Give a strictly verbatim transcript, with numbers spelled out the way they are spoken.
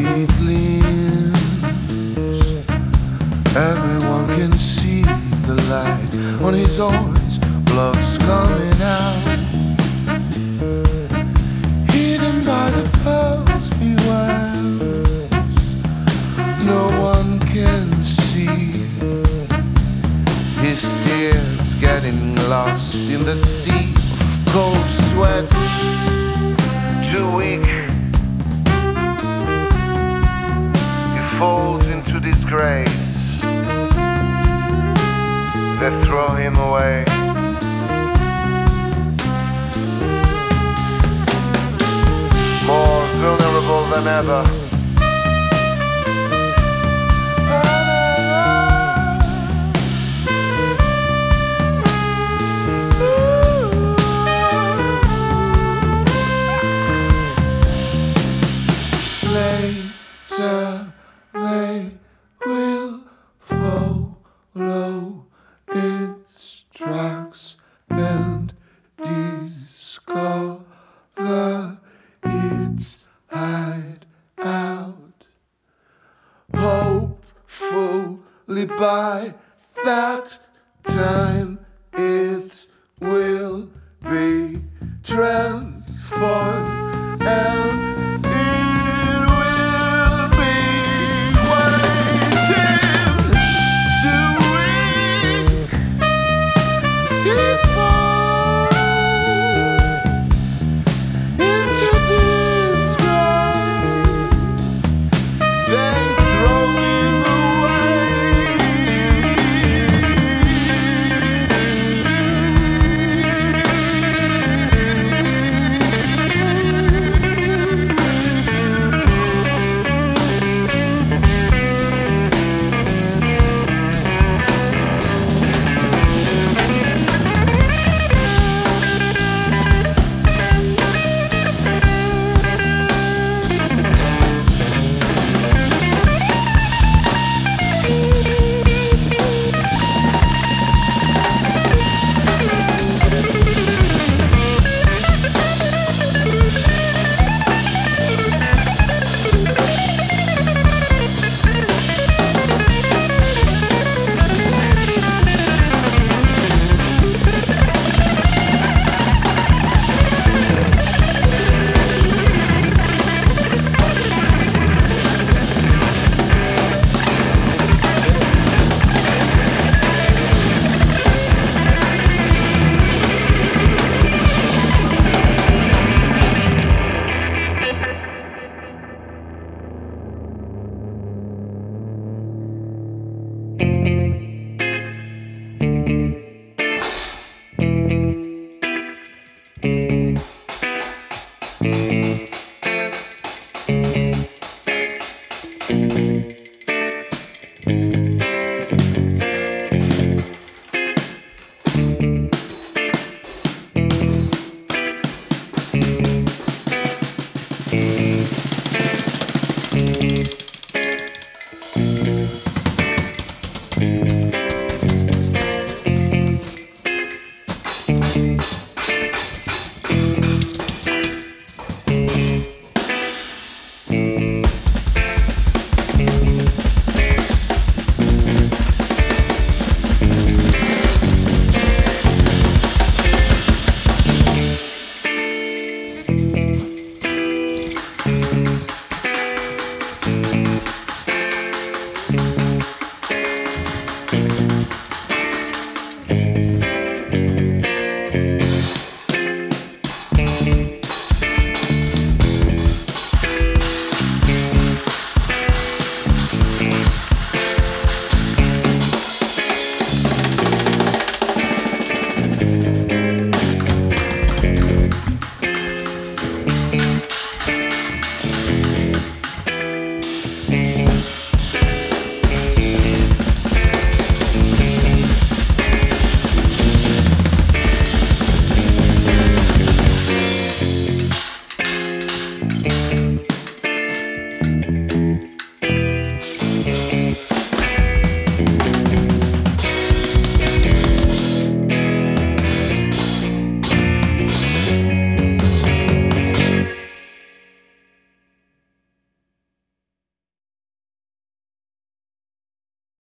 beneath leaves, everyone can see the light on his orange, blood's coming out, hidden by the pearls he wears. No one can see his tears getting lost in the sea of cold sweat. Too weak, he falls into disgrace. They throw him away. More vulnerable than ever. Later they will follow its tracks and discover its hideout. Hopefully by that time it will be trend.